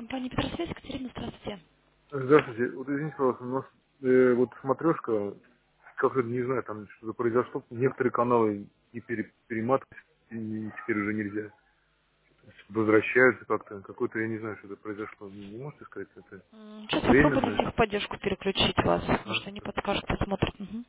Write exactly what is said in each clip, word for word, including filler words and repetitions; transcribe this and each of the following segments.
Компания Петросвязь, Екатерина, здравствуйте. Здравствуйте. Вот извините, пожалуйста, у нас э, вот смотрешка, как-то, не знаю, там что-то произошло, некоторые каналы не пере- перематывать и теперь уже нельзя. То есть возвращаются как-то, какой-то, я не знаю, что это произошло. Не, не можете сказать, это М, Сейчас попробую на временно? техподдержку переключить вас. А, Может, они подскажут, посмотрят. Мгм.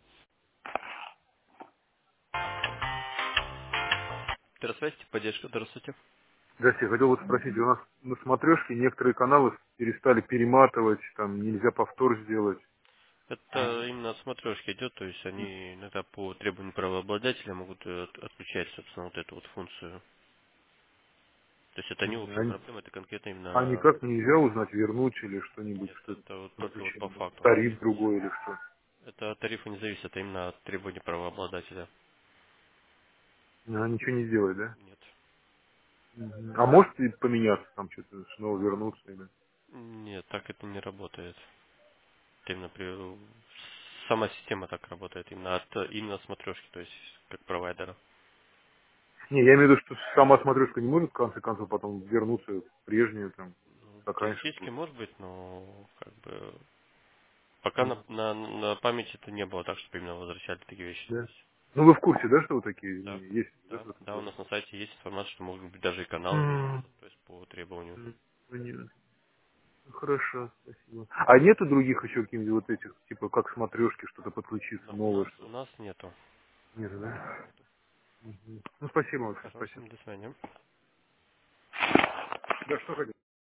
Здравствуйте, поддержка, здравствуйте. Здравствуйте, я хотел вот спросить, у нас на смотрешке некоторые каналы перестали перематывать, там нельзя повтор сделать. Это именно от смотрешки идет, то есть они иногда по требованию правообладателя могут э, от- отключать, собственно, вот эту вот функцию. То есть это не Мгм. общая Они- проблема, это конкретно А именно... никак нельзя узнать, вернуть или что-нибудь, Нет, что это это вот только вот по подключение. факту. То Тариф есть другой или что? это от тарифа не зависит, это именно от требований правообладателя. Она ничего не сделает, да? Нет. Мгм. А может и поменяться, там что-то снова вернуться или... Нет, так это не работает. Это именно при... Сама система так работает, именно от именно смотрешки, то есть как провайдера. Не, я имею в виду, что сама смотрешка не может в конце концов потом вернуться в прежнюю, там, Ну, как раньше теоретически было. может быть, но как бы пока на, Мгм. на, на памяти это не было так, чтобы именно возвращали такие вещи. То Да. есть, Ну вы в курсе, да, что вот такие да, изменения есть, да, да, в этом да, у году? нас на сайте есть информация, что могут быть даже и каналы М, меняться, то есть по требованию. м, Понятно. Ну, хорошо, спасибо. А нету других еще каких-нибудь вот этих, типа как смотрешки, что-то подключиться Но у новое, нас у что? нас нету. Нет, У нас да? нету. Мгм. Ну спасибо большое, спасибо. Пожалуйста, до свидания. Да, что хотите?